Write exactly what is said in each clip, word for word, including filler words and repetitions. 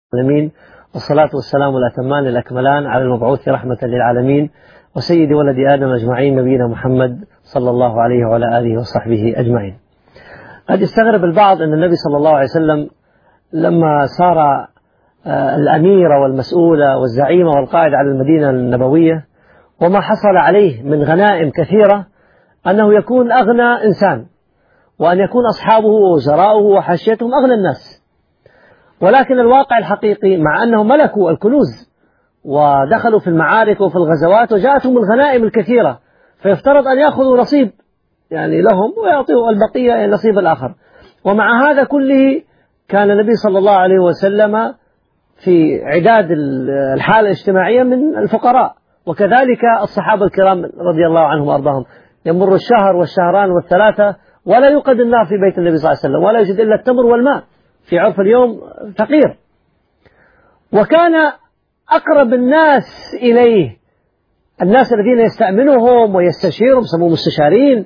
العالمين، والصلاة والسلام الأتمان الأكملان على المبعوث رحمة للعالمين وسيد ولد آدم أجمعين نبينا محمد صلى الله عليه وعلى آله وصحبه أجمعين. قد يستغرب البعض أن النبي صلى الله عليه وسلم لما صار الأمير والمسؤول والزعيم والقائد على المدينة النبوية وما حصل عليه من غنائم كثيرة أنه يكون أغنى إنسان، وأن يكون أصحابه ووزراؤه وحاشيتهم أغنى الناس. ولكن الواقع الحقيقي مع أنهم ملكوا الكنوز ودخلوا في المعارك وفي الغزوات وجاءتهم الغنائم الكثيرة، فيفترض أن يأخذوا نصيب يعني لهم ويعطوا البقية النصيب الآخر. ومع هذا كله كان النبي صلى الله عليه وسلم في عداد الحالة الاجتماعية من الفقراء، وكذلك الصحابة الكرام رضي الله عنهم وأرضاهم. يمر الشهر والشهران والثلاثة ولا يوقد النار في بيت النبي صلى الله عليه وسلم، ولا يوجد إلا التمر والماء، في عرف اليوم فقير. وكان أقرب الناس إليه الناس الذين يستأمنهم ويستشيرهم، سموه مستشارين،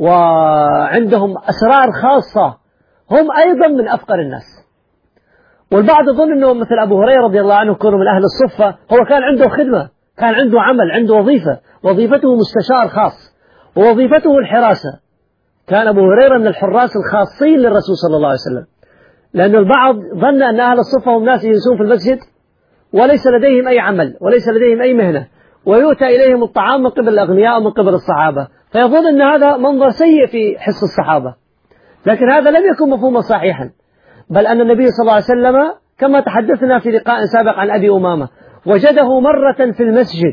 وعندهم أسرار خاصة، هم أيضا من أفقر الناس. والبعض يظن أنه مثل أبو هريرة رضي الله عنه كونه من أهل الصفة، هو كان عنده خدمة، كان عنده عمل، عنده وظيفة، وظيفته مستشار خاص ووظيفته الحراسة. كان أبو هريرة من الحراس الخاصين للرسول صلى الله عليه وسلم، لأن البعض ظن أن أهل الصفة هم ناس يجلسون في المسجد وليس لديهم أي عمل وليس لديهم أي مهنة، ويؤتى إليهم الطعام من قبل الأغنياء ومن قبل الصحابة، فيظن أن هذا منظر سيء في حس الصحابة. لكن هذا لم يكن مفهوما صحيحا، بل أن النبي صلى الله عليه وسلم كما تحدثنا في لقاء سابق عن أبي أمامة وجده مرة في المسجد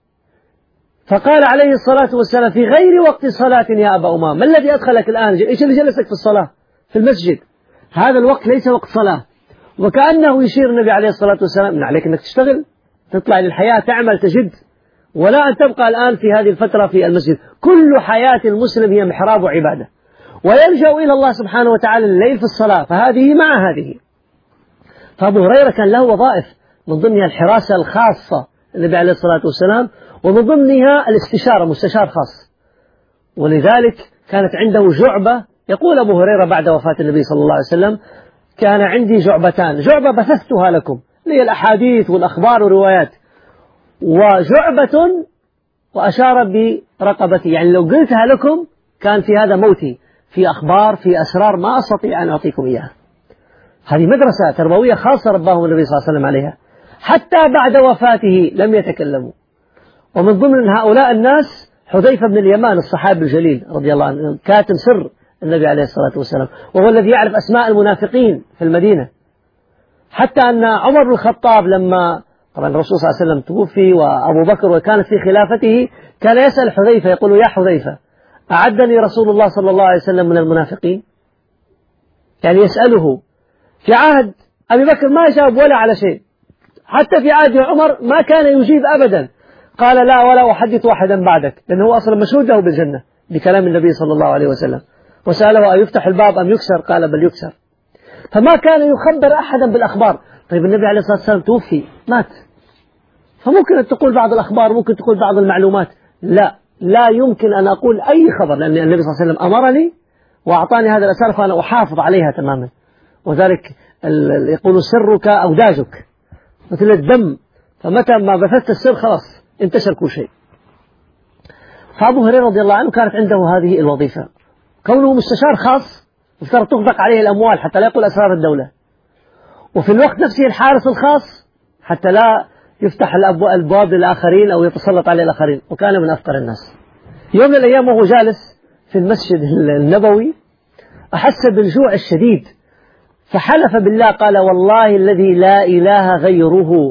فقال عليه الصلاة والسلام في غير وقت صلاة يا أبا أمامة، ما الذي أدخلك الآن؟ إيش اللي جلسك في الصلاة في المسجد؟ هذا الوقت ليس وقت صلاة. وكأنه يشير النبي عليه الصلاة والسلام من عليك أنك تشتغل، تطلع للحياة، تعمل، تجد، ولا أن تبقى الآن في هذه الفترة في المسجد. كل حياة المسلم هي محراب عبادة، ويلجأ إلى الله سبحانه وتعالى الليل في الصلاة، فهذه مع هذه. فأبو هريرة كان له وظائف من ضمنها الحراسة الخاصة النبي عليه الصلاة والسلام، ومن ضمنها الاستشارة، مستشار خاص. ولذلك كانت عنده جعبة. يقول أبو هريرة بعد وفاة النبي صلى الله عليه وسلم كان عندي جعبتان، جعبة بثثتها لكم هي الأحاديث والأخبار والروايات، وجعبة وأشار برقبتي، يعني لو قلتها لكم كان في هذا موتي، في أخبار في أسرار ما أستطيع أن أعطيكم إياها. هذه مدرسة تربوية خاصة رباهم النبي صلى الله عليه وسلم عليها، حتى بعد وفاته لم يتكلموا. ومن ضمن هؤلاء الناس حذيفة بن اليمان الصحابي الجليل رضي الله عنه، كاتم سر النبي عليه الصلاة والسلام، وهو الذي يعرف أسماء المنافقين في المدينة. حتى أن عمر بن الخطاب لما طبعا الرسول صلى الله عليه وسلم توفي وأبو بكر وكانت في خلافته، كان يسأل حذيفة يقول يا حذيفة أعدني رسول الله صلى الله عليه وسلم من المنافقين؟ يعني يسأله. في عهد أبي بكر ما يجاوب ولا على شيء، حتى في عهد عمر ما كان يجيب أبدا. قال لا ولا أحدث واحدا بعدك، لأنه هو أصلا مشهود له بالجنة بكلام النبي صلى الله عليه وسلم. وسأله أيفتح الباب أم يكسر؟ قال بل يكسر. فما كان يخبر أحدا بالأخبار. طيب النبي عليه الصلاة والسلام توفي، مات، فممكن أن تقول بعض الأخبار، ممكن تقول بعض المعلومات. لا لا يمكن أن أقول أي خبر، لأن النبي صلى الله عليه وسلم أمرني وأعطاني هذا الأسرار، فأنا أحافظ عليها تماما. وذلك يقول سرك أوداجك مثل الدم، فمتى ما بثثت السر خلاص انتشر كل شيء. فأبو هريرة رضي الله عنه كانت عنده هذه الوظيفة، كونه مستشار خاص يفترض تغدق عليه الأموال حتى لا يقول أسرار الدولة، وفي الوقت نفسه الحارس الخاص حتى لا يفتح الأبواب للآخرين أو يتسلط عليه الآخرين، وكان من أفقر الناس. يوم من الأيام وهو جالس في المسجد النبوي أحس بالجوع الشديد، فحلف بالله قال والله الذي لا إله غيره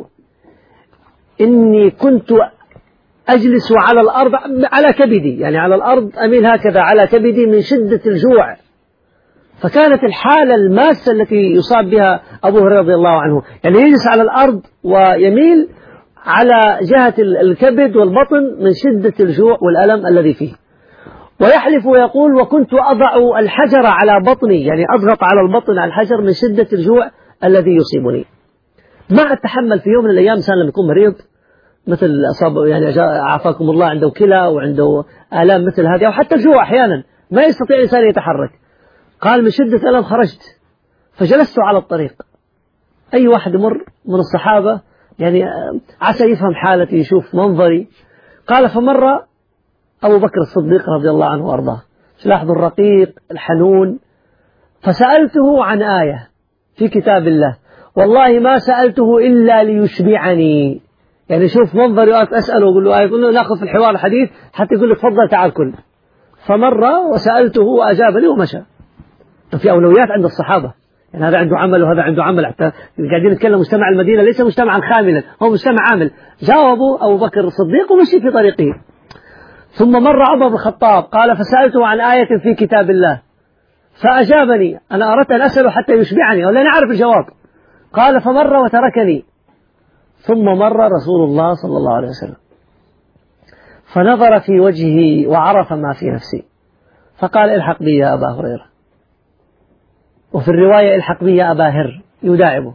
إني كنت أجلس على الأرض على كبدي، يعني على الأرض أميل هكذا على كبدي من شدة الجوع. فكانت الحالة الماسة التي يصاب بها أبو هريرة رضي الله عنه، يعني يجلس على الأرض ويميل على جهة الكبد والبطن من شدة الجوع والألم الذي فيه. ويحلف ويقول وكنت أضع الحجر على بطني، يعني أضغط على البطن على الحجر من شدة الجوع الذي يصيبني. ما أتحمل في يوم من الأيام إنسان لما يكون مريض مثل أصاب، يعني عافاكم الله، عنده كلى وعنده آلام مثل هذه، أو حتى الجوع أحيانا ما يستطيع الإنسان يتحرك. قال من شدة ألم خرجت فجلست على الطريق، أي واحد يمر من الصحابة يعني عسى يفهم حالتي يشوف منظري. قال فمر أبو بكر الصديق رضي الله عنه وأرضاه، لاحظوا الرقيق الحنون، فسألته عن آية في كتاب الله والله ما سألته إلا ليشبعني. يعني شوف منظري أسأله وأقول له آية، يقول له نأخذ في الحوار الحديث حتى يقول له تفضل تعال كل. فمر وسألته وأجابني ومشى. في أولويات عند الصحابة، يعني هذا عنده عمل وهذا عنده عمل، حتى قاعدين نتكلم مجتمع المدينة ليس مجتمعا خاملا، هو مجتمع عامل. جاوبوا أبو بكر الصديق ومشي في طريقه. ثم مر عمر بن الخطاب قال فسألته عن آية في كتاب الله فأجابني، أنا أردت أن أسأله حتى يشبعني ولا نعرف الجواب. قال فمر وتركني. ثم مر رسول الله صلى الله عليه وسلم فنظر في وجهه وعرف ما في نفسي فقال الحق بي يا أبا هريرة، وفي الرواية الحق بي يا أبا هر، يداعبه.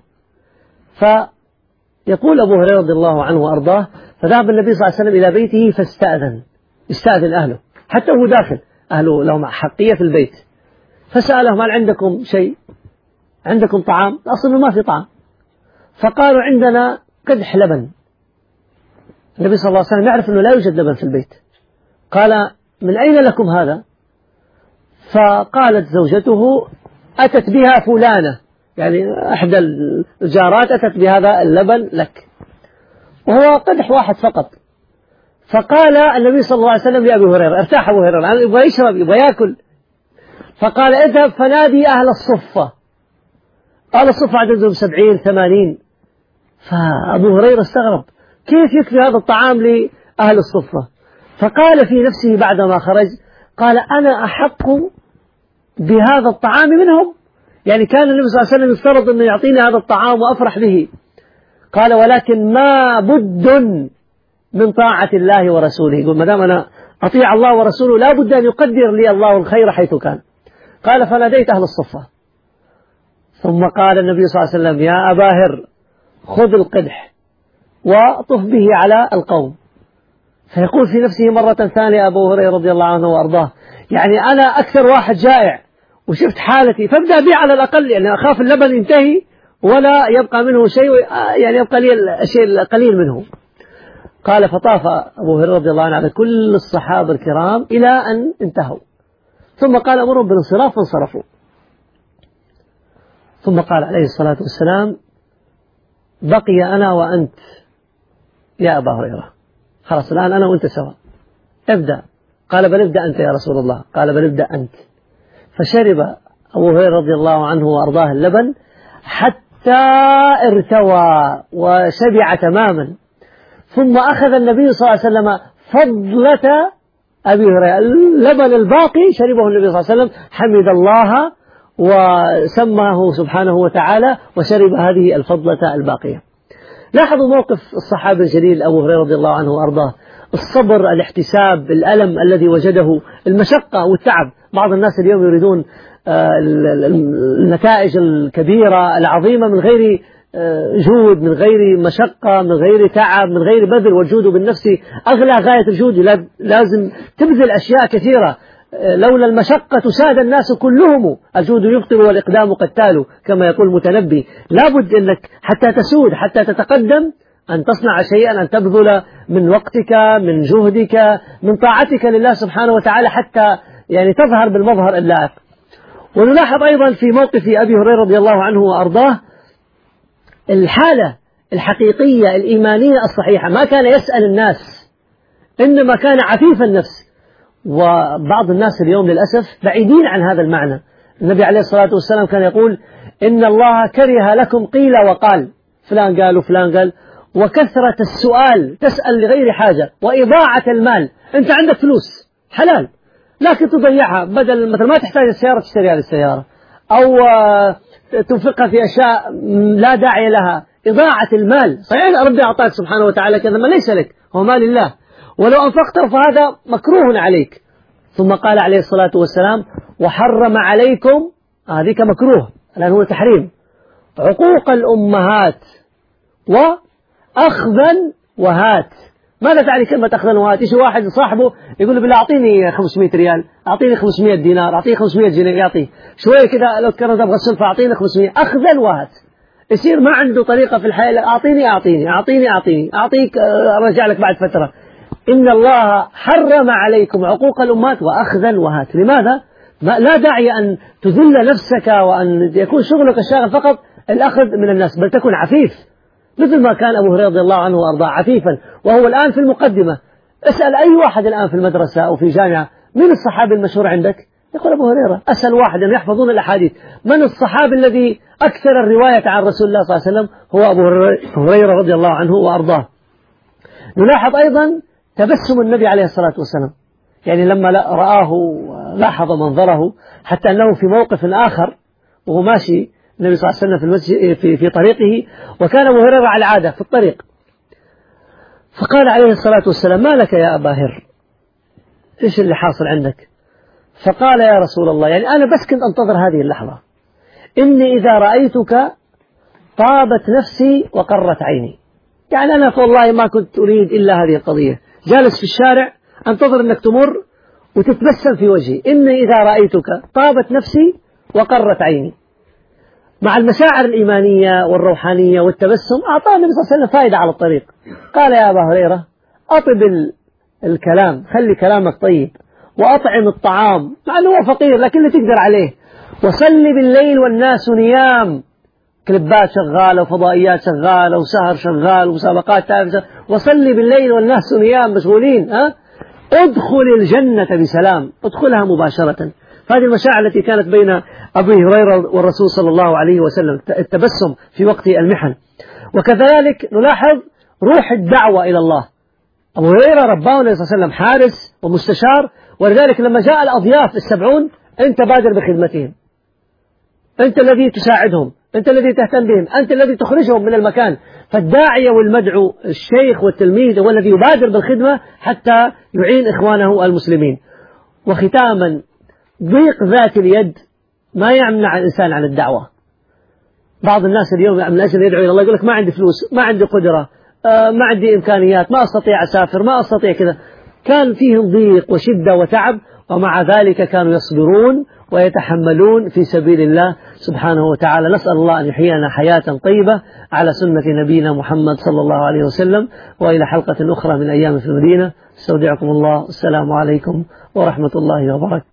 فيقول أبو هريرة رضي الله عنه وأرضاه فذهب النبي صلى الله عليه وسلم إلى بيته فاستأذن، استأذن أهله حتى هو داخل، أهله لهم حقية في البيت، فسألهم هل عندكم شيء، عندكم طعام؟ أصلا ما في طعام. فقالوا عندنا قدح لبن. النبي صلى الله عليه وسلم يعرف أنه لا يوجد لبن في البيت. قال من أين لكم هذا؟ فقالت زوجته أتت بها فلانة، يعني إحدى الجارات أتت بهذا اللبن لك، وهو قدح واحد فقط. فقال النبي صلى الله عليه وسلم لأبي هريرة، ارتاح أبو هريرة يبغى يشرب يبغى يأكل، فقال اذهب فنادي أهل الصفة. أهل الصفة عددهم سبعين ثمانين. فأبو هريرة استغرب كيف يكفي هذا الطعام لأهل الصفة؟ فقال في نفسه بعدما خرج قال أنا أحق بهذا الطعام منهم، يعني كان النبي صلى الله عليه وسلم يفترض أنه يعطيني هذا الطعام وأفرح به. قال ولكن ما بد من طاعة الله ورسوله، يقول ما دام أنا أطيع الله ورسوله لا بد أن يقدر لي الله الخير حيث كان. قال فناديت أهل الصفة. ثم قال النبي صلى الله عليه وسلم يا أبا هر خذ القدح وطف به على القوم. فيقول في نفسه مرة ثانية أبو هريرة رضي الله عنه وأرضاه يعني أنا أكثر واحد جائع وشفت حالتي فابدأ بي على الأقل، يعني أخاف اللبن ينتهي ولا يبقى منه شيء، يعني يبقى لي الشيء القليل منه. قال فطاف أبو هريرة رضي الله عنه على كل الصحابة الكرام إلى أن انتهوا، ثم قال أمرهم بالانصراف فانصرفوا. ثم قال عليه الصلاة والسلام بقي أنا وأنت يا أبا هريرة، خلاص الآن أنا وأنت سوا، ابدأ. قال بل ابدأ أنت يا رسول الله. قال بل ابدأ أنت. فشرب أبو هريرة رضي الله عنه وأرضاه اللبن حتى ارتوى وشبع تماما. ثم أخذ النبي صلى الله عليه وسلم فضلة أبي هريرة، اللبن الباقي شربه النبي صلى الله عليه وسلم، حمد الله وسماه سبحانه وتعالى وشرب هذه الفضلة الباقية. لاحظوا موقف الصحابي الجليل أبو هريرة رضي الله عنه وأرضاه، الصبر، الاحتساب، الألم الذي وجده، المشقة والتعب. بعض الناس اليوم يريدون النتائج الكبيرة العظيمة من غير جهود، من غير مشقة، من غير تعب، من غير بذل، والجهد بالنفس أغلى غاية الجهد، لازم تبذل أشياء كثيرة. لولا المشقة ساد الناس كلهم، الجهد يبطل والإقدام قتال كما يقول المتنبي. لابد أنك حتى تسود حتى تتقدم أن تصنع شيئا، أن تبذل من وقتك، من جهدك، من طاعتك لله سبحانه وتعالى حتى يعني تظهر بالمظهر اللائق. ونلاحظ أيضا في موقف أبي هريرة رضي الله عنه وأرضاه الحالة الحقيقية الإيمانية الصحيحة، ما كان يسأل الناس إنما كان عفيف النفس. وبعض الناس اليوم للأسف بعيدين عن هذا المعنى. النبي عليه الصلاة والسلام كان يقول إن الله كره لكم قيل وقال، فلان قال وفلان قال، وكثرة السؤال، تسأل لغير حاجة، وإضاعة المال. أنت عندك فلوس حلال لكن تضيعها، بدل مثل ما تحتاج السيارة تشتريها للسيارة، أو تنفقها في أشياء لا داعي لها. إضاعة المال، صحيح ربي أعطاك سبحانه وتعالى كذا ما ليس لك، هو مال الله، ولو أنفقته فهذا مكروه عليك. ثم قال عليه الصلاة والسلام وحرم عليكم، هذه مكروه الآن هو تحريم، عقوق الأمهات وأخذا وهات. ماذا تعني كلمة أخذا وهات؟ يجي واحد صاحبه يقول له بالله أعطيني خمسمائة ريال، أعطيني خمسمائة دينار، أعطيني خمسمائة جنيه، يعطيه شوية كذا لو كان أبغى السلفة أعطيني خمسمائة. أخذا وهات، يصير ما عنده طريقة في الحياة، أعطيني أعطيني أعطيني أعطيني أعطيك أرجع لك بعد فترة. إن الله حرم عليكم عقوق الأمات وأخذا وهات. لماذا؟ لا داعي أن تذل نفسك وأن يكون شغلك الشاغل فقط الأخذ من الناس، بل تكون عفيف مثل ما كان أبو هريرة رضي الله عنه وأرضاه عفيفا، وهو الآن في المقدمة. اسأل أي واحد الآن في المدرسة أو في جامعة من الصحابي المشهور عندك؟ يقول أبو هريرة. أسأل واحد يحفظون الأحاديث من الصحابي الذي أكثر الرواية عن رسول الله صلى الله عليه وسلم؟ هو أبو هريرة رضي الله عنه وأرضاه. نلاحظ أيضا تبسم النبي عليه الصلاة والسلام، يعني لما رآه لاحظ منظره، حتى أنه في موقف آخر وهو ماشي النبي صلى الله عليه وسلم في, المسجد في, في طريقه، وكان أبو هريرة على العادة في الطريق، فقال عليه الصلاة والسلام: ما لك يا أبا هر، إيش اللي حاصل عندك؟ فقال: يا رسول الله، يعني أنا بس كنت أنتظر هذه اللحظة، إني إذا رأيتك طابت نفسي وقرت عيني. يعني أنا والله ما كنت أريد إلا هذه القضية، جالس في الشارع أنتظر أنك تمر وتتبسم في وجهي. إني إذا رأيتك طابت نفسي وقرت عيني. مع المشاعر الإيمانية والروحانية والتبسم أعطاه النبي صلى الله عليه وسلم فائدة على الطريق. قال: يا أبا هريرة، أطب الكلام، خلي كلامك طيب، وأطعم الطعام، مع أنه هو فقير لكن اللي تقدر عليه، وصلي بالليل والناس نيام، كليبات شغالة وفضائيات شغالة وسهر شغال ومسابقات تافهة، وصلي بالليل والناس نيام مشغولين، ها؟ ادخل الجنة بسلام، ادخلها مباشرة. هذه المشاعر التي كانت بين أبي هريرة والرسول صلى الله عليه وسلم، التبسم في وقت المحن. وكذلك نلاحظ روح الدعوة إلى الله. أبو هريرة رباه النبي صلى الله عليه وسلم حارس ومستشار، ولذلك لما جاء الأضياف السبعون أنت بادر بخدمتهم، أنت الذي تساعدهم، أنت الذي تهتم بهم، أنت الذي تخرجهم من المكان. فالداعية والمدعو الشيخ والتلميذ هو الذي يبادر بالخدمة حتى يعين إخوانه المسلمين. وختاما، ضيق ذات اليد ما يمنع الإنسان عن الدعوة. بعض الناس اليوم من أجل يدعو إلى الله يقول لك ما عندي فلوس، ما عندي قدرة، آه ما عندي إمكانيات، ما أستطيع أسافر، ما أستطيع كذا. كان فيهم ضيق وشدة وتعب، ومع ذلك كانوا يصبرون ويتحملون في سبيل الله سبحانه وتعالى. نسأل الله أن يحيينا حياة طيبة على سنة نبينا محمد صلى الله عليه وسلم. وإلى حلقة أخرى من أيام في المدينة، استودعكم الله، السلام عليكم ورحمة الله وبركاته.